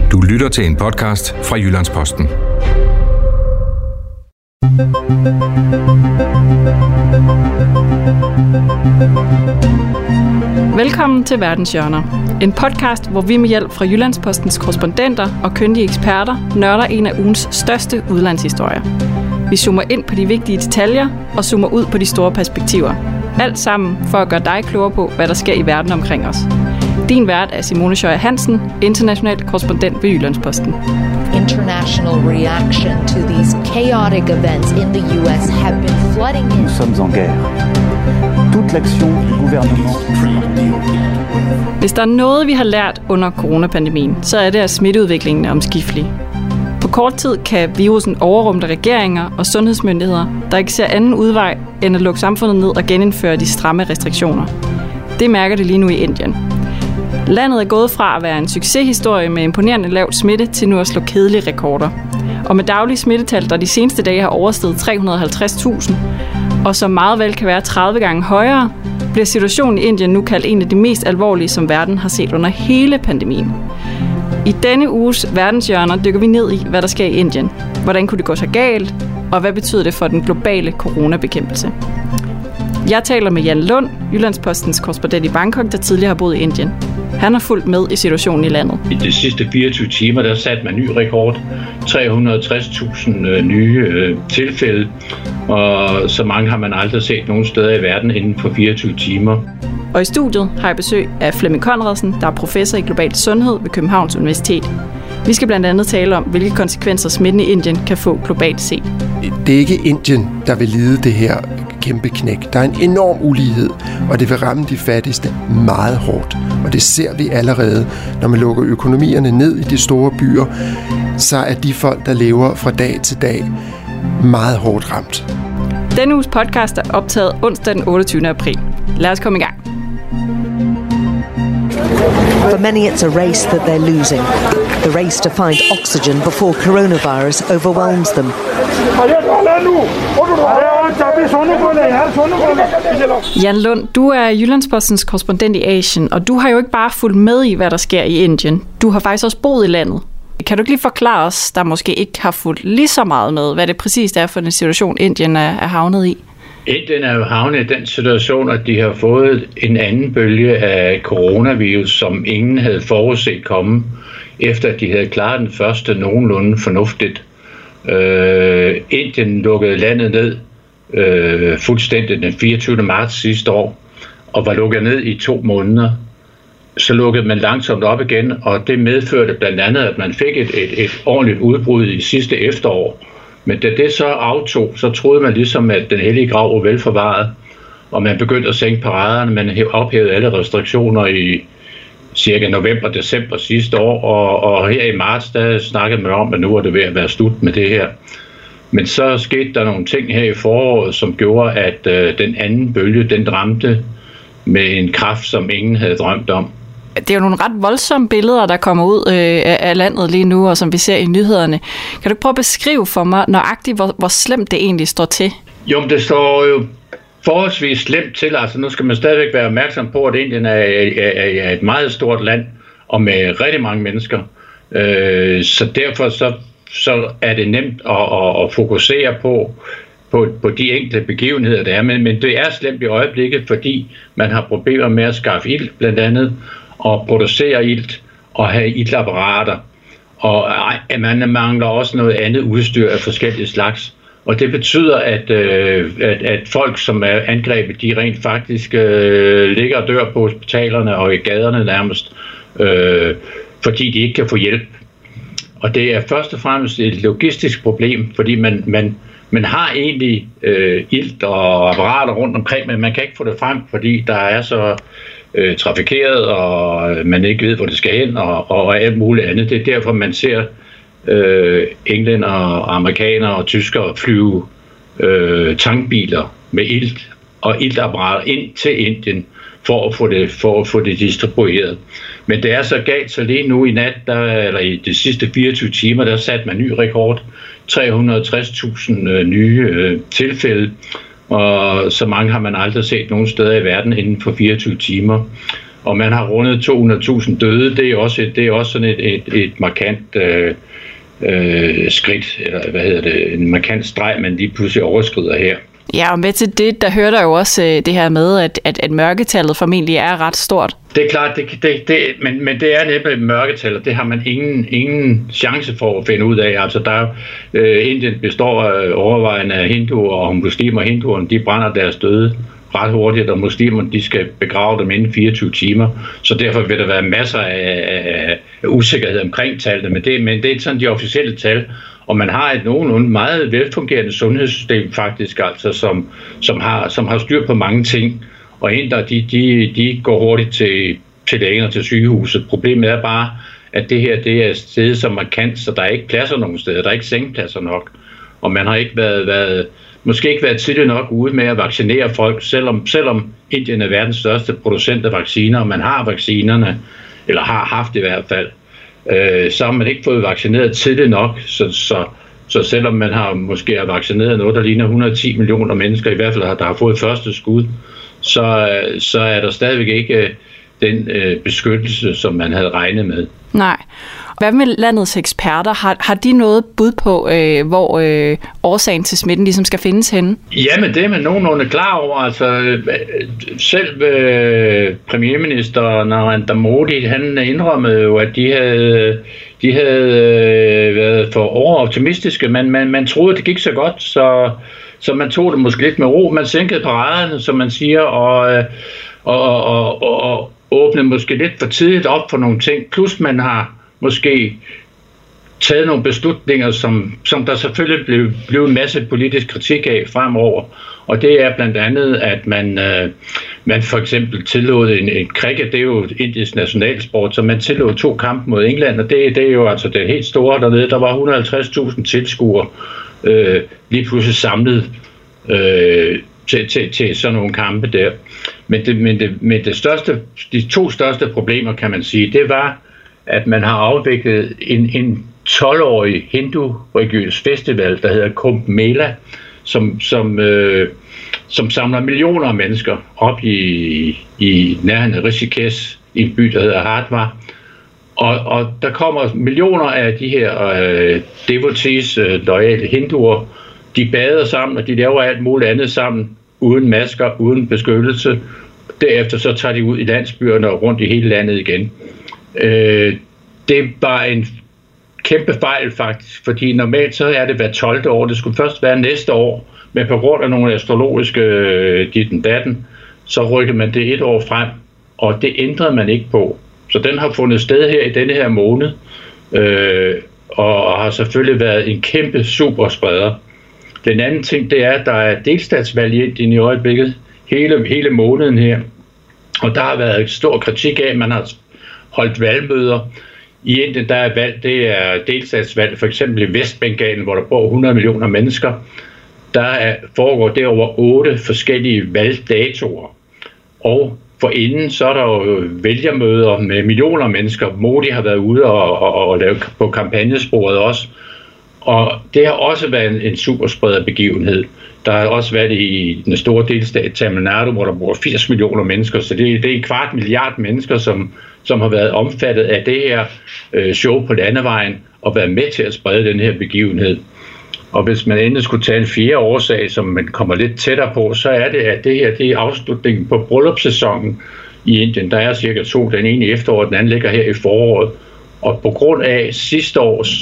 Du lytter til en podcast fra Jyllands-Posten. Velkommen til Verdenshjørner. En podcast, hvor vi med hjælp fra Jyllands-Postens korrespondenter og kyndige eksperter nørder en af ugens største udlandshistorier. Vi zoomer ind på de vigtige detaljer og zoomer ud på de store perspektiver. Alt sammen for at gøre dig klogere på, hvad der sker i verden omkring os. Din vært er Simone Schøjer Hansen, international korrespondent ved Jyllands-Posten. International reaction to these chaotic events in the US have been flooding in. Nous sommes en guerre. Toute l'action du gouvernement. Hvis der er noget, vi har lært under coronapandemien, så er det, at smitteudviklingen er omskiftelig. På kort tid kan virusen overrumple regeringer og sundhedsmyndigheder, der ikke ser anden udvej end at lukke samfundet ned og genindføre de stramme restriktioner. Det mærker det lige nu i Indien. Landet er gået fra at være en succeshistorie med imponerende lavt smitte til nu at slå kedelige rekorder. Og med daglige smittetal, der de seneste dage har oversteget 350.000, og som meget vel kan være 30 gange højere, bliver situationen i Indien nu kaldt en af de mest alvorlige, som verden har set under hele pandemien. I denne uges Verdenshjørner dykker vi ned i, hvad der sker i Indien. Hvordan kunne det gå så galt, og hvad betyder det for den globale coronabekæmpelse? Jeg taler med Jan Lund, Jyllands-Postens korrespondent i Bangkok, der tidligere har boet i Indien. Han har fulgt med i situationen i landet. I de sidste 24 timer, der satte man ny rekord. 360.000 nye tilfælde, og så mange har man aldrig set nogen steder i verden inden for 24 timer. Og i studiet har jeg besøg af Flemming Conradsen, der er professor i global sundhed ved Københavns Universitet. Vi skal blandt andet tale om, hvilke konsekvenser smitten i Indien kan få globalt set. Det er ikke Indien, der vil lide det her kæmpe knæk. Der er en enorm ulighed, og det vil ramme de fattigste meget hårdt. Og det ser vi allerede, når man lukker økonomierne ned i de store byer, så er de folk, der lever fra dag til dag, meget hårdt ramt. Denne uges podcast er optaget onsdag den 28. april. Lad os komme i gang. For many, it's a race that they're losing. The race to find oxygen before coronavirus overwhelms them. Jan Lund, du er Jyllands-Postens korrespondent i Asien, og du har jo ikke bare fulgt med i, hvad der sker i Indien. Du har faktisk også boet i landet. Kan du ikke lige forklare os, der måske ikke har fulgt lige så meget med, hvad det præcis er for en situation, Indien er havnet i? Indien er jo havnet i den situation, at de har fået en anden bølge af coronavirus, som ingen havde forudset komme, efter at de havde klaret den første nogenlunde fornuftigt. Indien lukkede landet ned fuldstændig den 24. marts sidste år, og var lukket ned i 2 måneder. Så lukkede man langsomt op igen, og det medførte blandt andet, at man fik et ordentligt udbrud i sidste efterår. Men da det så aftog, så troede man ligesom, at den hellige grav var velforvaret, og man begyndte at sænke paraderne. Man ophævede alle restriktioner i cirka november-december sidste år, og her i marts, der snakkede man om, at nu var det ved at være slut med det her. Men så skete der nogle ting her i foråret, som gjorde, at den anden bølge, den ramte med en kraft, som ingen havde drømt om. Det er jo nogle ret voldsomme billeder, der kommer ud af landet lige nu, og som vi ser i nyhederne. Kan du prøve at beskrive for mig nøjagtigt, hvor slemt det egentlig står til? Jo, men det står jo forholdsvis slemt til. Altså nu skal man stadigvæk være opmærksom på, at Indien er et meget stort land, og med rigtig mange mennesker. Så derfor så er det nemt at fokusere på de enkelte begivenheder, der er. Men det er slemt i øjeblikket, fordi man har problemer med at skaffe ilt, blandt andet, og producere ilt og have iltapparater. Og man mangler også noget andet udstyr af forskellige slags. Og det betyder, at folk, som er angrebet, de rent faktisk ligger og dør på hospitalerne og i gaderne nærmest, fordi de ikke kan få hjælp. Og det er først og fremmest et logistisk problem, fordi man har egentlig ilt og apparater rundt omkring, men man kan ikke få det frem, fordi der er så trafikeret, og man ikke ved, hvor det skal hen, og alt muligt andet. Det er derfor, man ser englænder og amerikanere og tyskere flyve tankbiler med ilt og iltapparater ind til Indien for at få det distribueret. Men det er så galt, så lige nu i nat, eller i de sidste 24 timer, der satte man ny rekord. 360.000 nye tilfælde, og så mange har man aldrig set nogen steder i verden inden for 24 timer. og man har rundet 200.000 døde. Det er også sådan et markant skridt, eller en markant streg, man lige pludselig overskrider her. Ja, og med til det, der hører der jo også det her med, at mørketallet formentlig er ret stort. Det er klart, men det er næppe mørketallet. Det har man ingen chance for at finde ud af. Altså, Indien består overvejende af hinduer og muslimer. Hinduerne, de brænder deres døde ret hurtigt, og muslimerne, de skal begrave dem inden 24 timer. Så derfor vil der være masser af usikkerhed omkring tallene, men det er sådan de officielle tal. Og man har et nogenlunde meget velfungerende sundhedssystem faktisk, altså, som har styr på mange ting. Og indere, de går hurtigt til lægen og til sygehuset. Problemet er bare, at det her det er et sted som markant, så der er ikke pladser nogen steder. Der er ikke sengepladser nok. Og man har ikke måske ikke været tidligt nok ude med at vaccinere folk, selvom Indien er verdens største producent af vacciner, og man har vaccinerne, eller har haft i hvert fald. Så har man ikke fået vaccineret tidligt nok, så selvom man måske har vaccineret noget, der ligner 110 millioner mennesker, i hvert fald der har fået første skud, så er der stadigvæk ikke den beskyttelse, som man havde regnet med. Nej. Hvad med landets eksperter? Har de noget bud på, hvor årsagen til smitten ligesom skal findes henne? Jamen, det er man nogenlunde klar over. Altså, selv premierminister Narendra Modi, han indrømmede jo, at de havde været for overoptimistiske. Man troede, det gik så godt, så man tog det måske lidt med ro. Man sænkede paraderne, som man siger, og åbnede måske lidt for tidligt op for nogle ting. Plus man har måske taget nogle beslutninger, som der selvfølgelig blev en masse politisk kritik af fremover. Og det er blandt andet, at man for eksempel tillod en cricket, det er jo Indiens nationalsport, så man tillod 2 kampe mod England, og det er jo altså det helt store dernede. Der var 150.000 tilskuere lige pludselig samlet til sådan nogle kampe der. Men de 2 største problemer, kan man sige, det var, at man har afviklet en 12-årig hindu-religiøs festival, der hedder Kumbh Mela, som samler millioner af mennesker op i nærheden af Rishikesh, i en by, der hedder Hardwar. Og der kommer millioner af de her devotees, loyale hinduer. De bader sammen, og de laver alt muligt andet sammen, uden masker, uden beskyttelse. Derefter så tager de ud i landsbyerne og rundt i hele landet igen. Det var en kæmpe fejl faktisk, fordi normalt så er det hver 12. år. Det skulle først være næste år, men på grund af nogle astrologiske ditten, så rykkede man det 1 år frem, og det ændrede man ikke på. Så den har fundet sted her i denne her måned, og har selvfølgelig været en kæmpe superspreder. Den anden ting, det er, at der er delstatsvalg i Indien i øjeblikket, hele måneden her, og der har været stor kritik af, at man har holdt valgmøder. I Indien, der er valg, det er delstatsvalg, for eksempel i Vestbengalen, hvor der bor 100 millioner mennesker. Der foregår derover 8 forskellige valgdatoer. Og forinden, så er der jo vælgermøder med millioner af mennesker. Modi har været ude og lave på kampagnesporet også. Og det har også været en superspreder begivenhed. Der har også været i den store delstat Tamil Nadu, hvor der bor 80 millioner mennesker. Så det er 250 milliarder mennesker, som har været omfattet af det her show på landevejen og været med til at sprede den her begivenhed. Og hvis man endelig skulle tage en 4. årsag, som man kommer lidt tættere på, så er det, at det her det er afslutningen på bryllupssæsonen i Indien. Der er cirka 2, den ene i efteråret, den anden ligger her i foråret. Og på grund af sidste års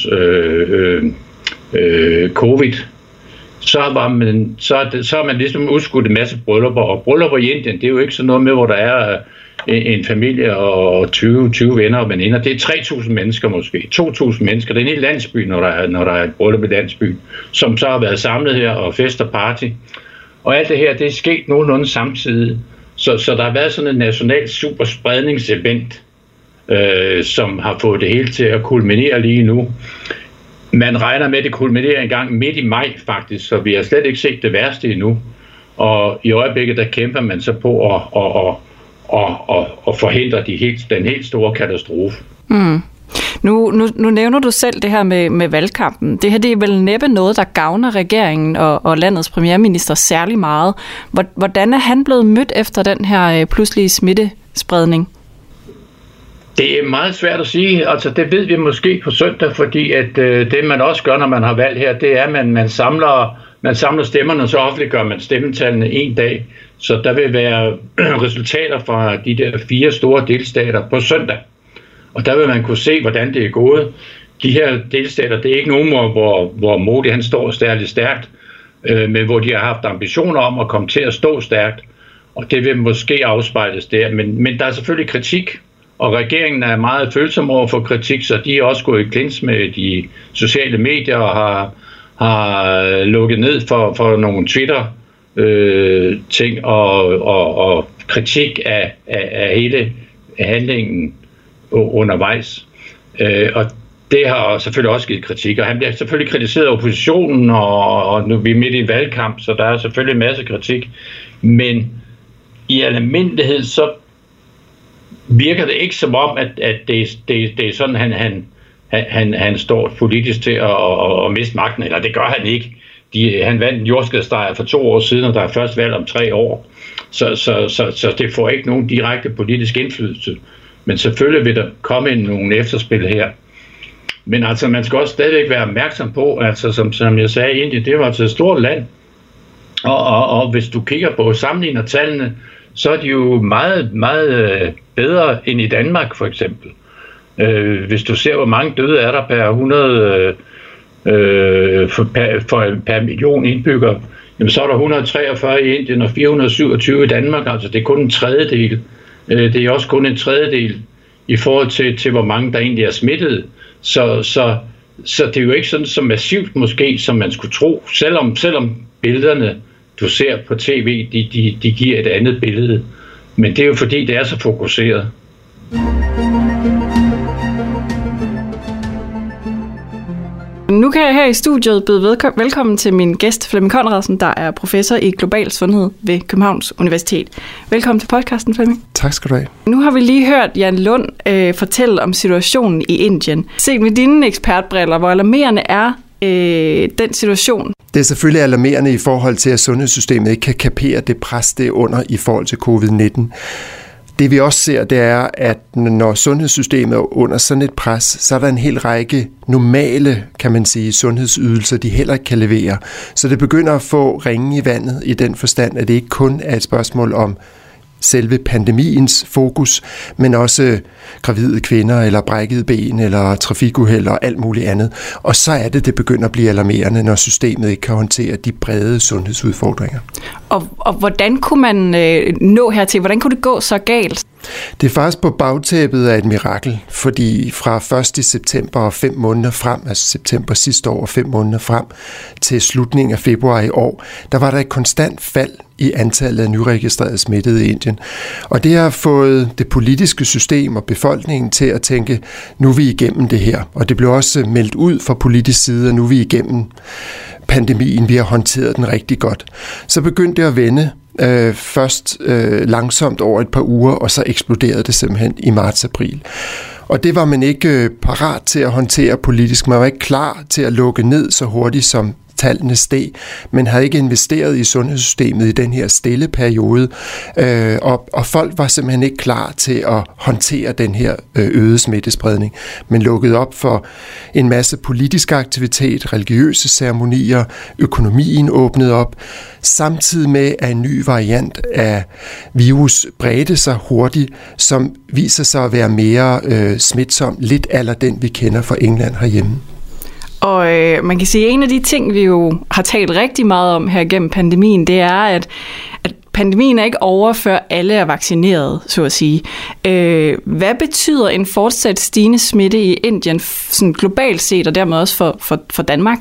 covid, så har man ligesom udskudt en masse bryllupper. Og bryllupper i Indien, det er jo ikke sådan noget med, hvor der er en familie og 20 venner og veninder. Det er 3.000 mennesker måske, 2.000 mennesker. Det er en hel landsby, når der er et bryllup i landsbyen, som så har været samlet her og fest og party. Og alt det her, det er sket nogenlunde samtidig. Så der har været sådan en national superspredningsevent, som har fået det hele til at kulminere lige nu. Man regner med, at det kulminerer en gang midt i maj faktisk, så vi har slet ikke set det værste endnu. Og i øjeblikket, der kæmper man så på at forhindre den helt store katastrofe. Mm. Nu nævner du selv det her med valgkampen. Det her det er vel næppe noget, der gavner regeringen og landets premierminister særlig meget. Hvordan er han blevet mødt efter den her pludselige smittespredning? Det er meget svært at sige. Altså, det ved vi måske på søndag, fordi at det, man også gør, når man har valg her, det er, at man samler stemmerne, og så offentliggør man stemmetallene en dag. Så der vil være resultater fra de der 4 store delstater på søndag. Og der vil man kunne se, hvordan det er gået. De her delstater, det er ikke nogen, hvor Modi han står særligt stærkt, men hvor de har haft ambitioner om at komme til at stå stærkt. Og det vil måske afspejles der. Men der er selvfølgelig kritik, og regeringen er meget følsom over for kritik, så de er også gået i klins med de sociale medier og har lukket ned for nogle Twitter-ting og kritik af hele handlingen undervejs. Og det har selvfølgelig også givet kritik, og han bliver selvfølgelig kritiseret af oppositionen, og nu er vi midt i en valgkamp, så der er selvfølgelig en masse kritik. Men i almindelighed, så virker det ikke som om, at det er sådan, han står politisk til at miste magten, eller det gør han ikke. Han vandt en jordskredssejr for 2 år siden, og der er først valg om 3 år. Så det får ikke nogen direkte politisk indflydelse. Men selvfølgelig vil der komme nogle efterspil her. Men altså, man skal også stadigvæk være opmærksom på, altså som jeg sagde, Indien, det var altså et stort land. Og hvis du kigger på sammenligner tallene, så er de jo meget, meget bedre end i Danmark, for eksempel. Hvis du ser, hvor mange døde er der per 100 per million indbyggere, jamen så er der 143 i Indien og 427 i Danmark. Altså det er kun en tredjedel. Det er også kun en tredjedel i forhold til hvor mange der egentlig er smittet. Så det er jo ikke sådan så massivt måske, som man skulle tro, selvom billederne, du ser på tv, de giver et andet billede. Men det er jo fordi, det er så fokuseret. Nu kan jeg her i studiet byde velkommen til min gæst, Flemming Conradsen, der er professor i global sundhed ved Københavns Universitet. Velkommen til podcasten, Flemming. Tak skal du have. Nu har vi lige hørt Jan Lund fortælle om situationen i Indien. Set med dine ekspertbriller, hvor alarmerende er den situation? Det er selvfølgelig alarmerende i forhold til, at sundhedssystemet ikke kan kapere det pres, det er under i forhold til covid-19. Det vi også ser, det er, at når sundhedssystemet er under sådan et pres, så er der en hel række normale, kan man sige, sundhedsydelser, de heller ikke kan levere. Så det begynder at få ringe i vandet i den forstand, at det ikke kun er et spørgsmål om selve pandemiens fokus, men også gravide kvinder, eller brækkede ben, eller trafikuheld og alt muligt andet. Og så er det begynder at blive alarmerende, når systemet ikke kan håndtere de brede sundhedsudfordringer. Og hvordan kunne man nå hertil? Hvordan kunne det gå så galt? Det er faktisk på bagtæppet af et mirakel, fordi fra 1. september og 5 måneder frem, altså september sidste år og 5 måneder frem, til slutningen af februar i år, der var der et konstant fald i antallet af nyregistrerede smittede i Indien. Og det har fået det politiske system og befolkningen til at tænke, nu er vi igennem det her. Og det blev også meldt ud fra politisk side, at nu er vi igennem pandemien, vi har håndteret den rigtig godt. Så begyndte det at vende. Først langsomt over et par uger, og så eksploderede det simpelthen i marts-april. Og det var man ikke parat til at håndtere politisk. Man var ikke klar til at lukke ned så hurtigt, som tallene steg, men havde ikke investeret i sundhedssystemet i den her stille periode, og folk var simpelthen ikke klar til at håndtere den her øgede smittespredning, men lukkede op for en masse politisk aktivitet, religiøse ceremonier, økonomien åbnede op, samtidig med at en ny variant af virus bredte sig hurtigt, som viser sig at være mere smitsom, lidt a la den vi kender fra England herhjemme. Og man kan sige, at en af de ting, vi jo har talt rigtig meget om her gennem pandemien, det er, at pandemien er ikke over, før alle er vaccineret, så at sige. Hvad betyder en fortsat stigende smitte i Indien sådan globalt set, og dermed også for Danmark?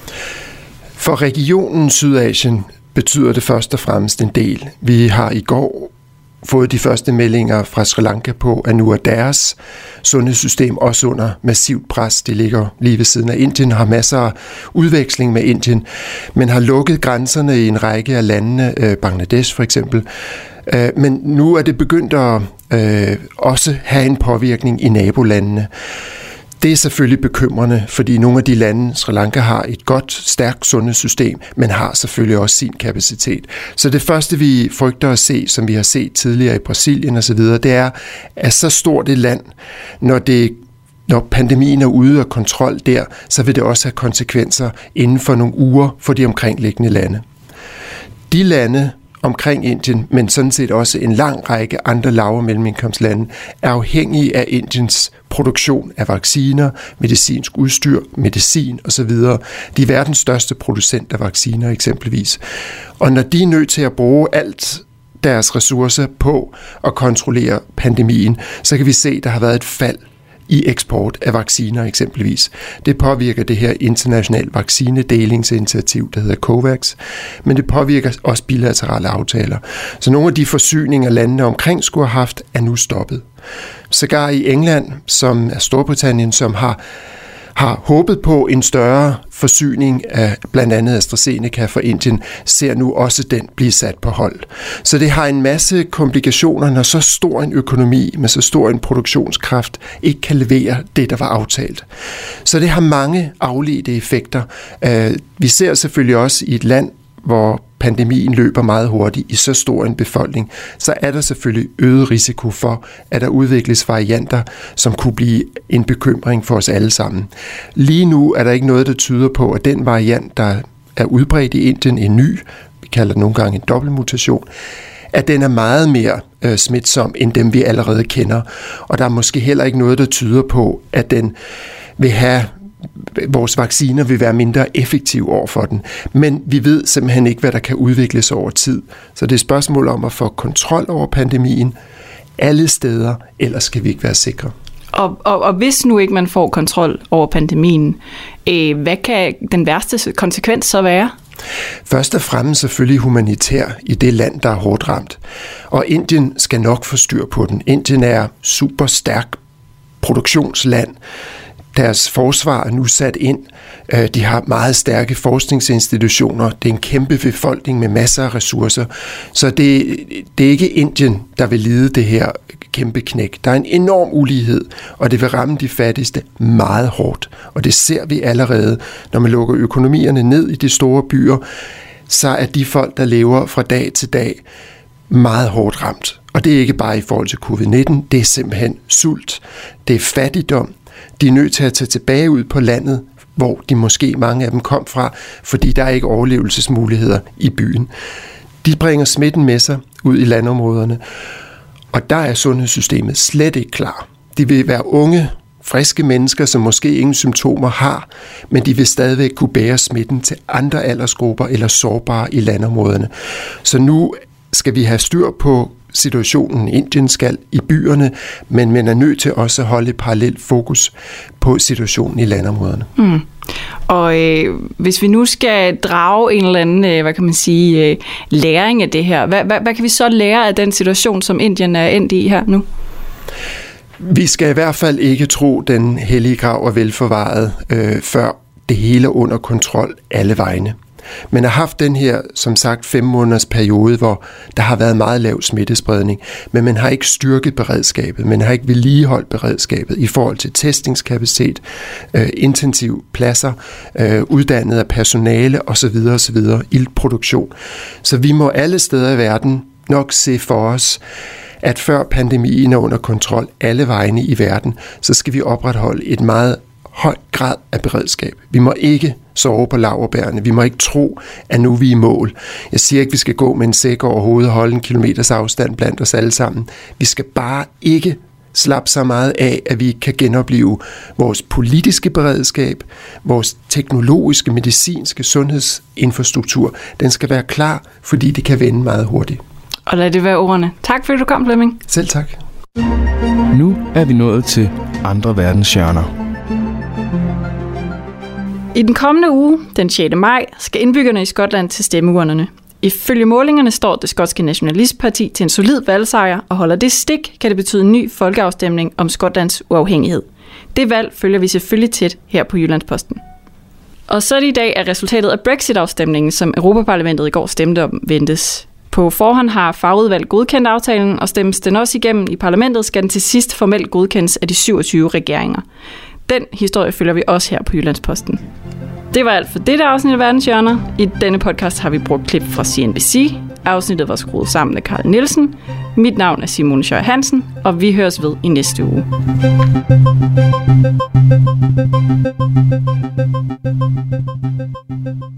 For regionen Sydasien betyder det først og fremmest en del. Vi har i går fået de første meldinger fra Sri Lanka på, at nu er deres sundhedssystem også under massivt pres. Det ligger lige ved siden af Indien, har masser af udveksling med Indien, men har lukket grænserne i en række af landene, Bangladesh for eksempel. Men nu er det begyndt at også have en påvirkning i nabolandene. Det er selvfølgelig bekymrende, fordi nogle af de lande, Sri Lanka har et godt, stærkt sundhedssystem, men har selvfølgelig også sin kapacitet. Så det første, vi frygter at se, som vi har set tidligere i Brasilien osv., det er, at så stort et land, når pandemien er ude af kontrol der, så vil det også have konsekvenser inden for nogle uger for de omkringliggende lande. De lande omkring Indien, men sådan set også en lang række andre lav- og mellemindkomstlande, er afhængige af Indiens produktion af vacciner, medicinsk udstyr, medicin osv. De er verdens største producent af vacciner eksempelvis. Og når de er nødt til at bruge alt deres ressourcer på at kontrollere pandemien, så kan vi se, at der har været et fald i eksport af vacciner eksempelvis. Det påvirker det her internationale vaccinedelingsinitiativ, der hedder COVAX, men det påvirker også bilaterale aftaler. Så nogle af de forsyninger, landene omkring skulle have haft, er nu stoppet. Sågar i England, som er Storbritannien, som har håbet på en større forsyning af blandt andet AstraZeneca for Indien, ser nu også den blive sat på hold. Så det har en masse komplikationer, når så stor en økonomi med så stor en produktionskraft ikke kan levere det, der var aftalt. Så det har mange afledte effekter. Vi ser selvfølgelig også i et land, hvor pandemien løber meget hurtigt i så stor en befolkning, så er der selvfølgelig øget risiko for, at der udvikles varianter, som kunne blive en bekymring for os alle sammen. Lige nu er der ikke noget, der tyder på, at den variant, der er udbredt i Indien, en ny, vi kalder det nogle gange en dobbeltmutation, at den er meget mere smitsom end dem, vi allerede kender. Og der er måske heller ikke noget, der tyder på, at den vil have vores vacciner vil være mindre effektive over for den. Men vi ved simpelthen ikke, hvad der kan udvikles over tid. Så det er et spørgsmål om at få kontrol over pandemien alle steder, ellers skal vi ikke være sikre. Og hvis nu ikke man får kontrol over pandemien, hvad kan den værste konsekvens så være? Først og fremmest selvfølgelig humanitær i det land, der er hårdt ramt. Og Indien skal nok få styr på den. Indien er super stærk produktionsland. Deres forsvar er nu sat ind. De har meget stærke forskningsinstitutioner. Det er en kæmpe befolkning med masser af ressourcer. Så det er ikke Indien, der vil lide det her kæmpe knæk. Der er en enorm ulighed, og det vil ramme de fattigste meget hårdt. Og det ser vi allerede, når man lukker økonomierne ned i de store byer, så er de folk, der lever fra dag til dag, meget hårdt ramt. Og det er ikke bare i forhold til covid-19, det er simpelthen sult, det er fattigdom. De er nødt til at tage tilbage ud på landet, hvor de måske mange af dem kom fra, fordi der er ikke overlevelsesmuligheder i byen. De bringer smitten med sig ud i landområderne, og der er sundhedssystemet slet ikke klar. De vil være unge, friske mennesker, som måske ingen symptomer har, men de vil stadigvæk kunne bære smitten til andre aldersgrupper eller sårbare i landområderne. Så nu skal vi have styr på situationen, Indien skal i byerne, men man er nødt til også at holde et parallelt fokus på situationen i landområderne. Og hvis vi nu skal drage en eller anden, hvad kan man sige, læring af det her, hvad kan vi så lære af den situation, som Indien er endt i her nu? Vi skal i hvert fald ikke tro, den hellige grav er velforvaret, før det hele er under kontrol alle vegne. Men har haft den her, som sagt, 5 måneders periode, hvor der har været meget lav smittespredning, men man har ikke styrket beredskabet, man har ikke vedligeholdt beredskabet i forhold til testingskapacitet, intensiv pladser, uddannet af personale osv. ildproduktion. Så vi må alle steder i verden nok se for os, at før pandemien er under kontrol alle vegne i verden, så skal vi opretholde et meget høj grad af beredskab. Vi må ikke sove på laurbærrene. Vi må ikke tro, at nu vi er i mål. Jeg siger ikke, at vi skal gå med en sæk over hovedet og holde 1 kilometers afstand blandt os alle sammen. Vi skal bare ikke slappe så meget af, at vi ikke kan genopleve vores politiske beredskab, vores teknologiske, medicinske sundhedsinfrastruktur. Den skal være klar, fordi det kan vende meget hurtigt. Og lad det være ordene. Tak fordi du kom, Flemming. Selv tak. Nu er vi nået til andre verdenshjørner. I den kommende uge, den 6. maj, skal indbyggerne i Skotland til stemmeurnerne. Ifølge målingerne står det skotske nationalistparti til en solid valgsejr, og holder det stik, kan det betyde en ny folkeafstemning om Skotlands uafhængighed. Det valg følger vi selvfølgelig tæt her på Jyllandsposten. Og så er det i dag, at resultatet af Brexit-afstemningen, som Europaparlamentet i går stemte om, ventes. På forhånd har fagudvalg godkendt aftalen, og stemmes den også igennem i parlamentet, skal den til sidst formelt godkendes af de 27 regeringer. Den historie følger vi også her på Jyllandsposten. Det var alt for dette afsnit af Verdenshjørner. I denne podcast har vi brugt klip fra CNBC. Afsnittet var skruet sammen af Carl Nielsen. Mit navn er Simone Schøjer Hansen, og vi høres ved i næste uge.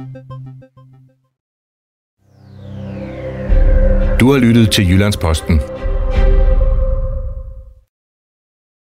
Du har lyttet til Jyllandsposten.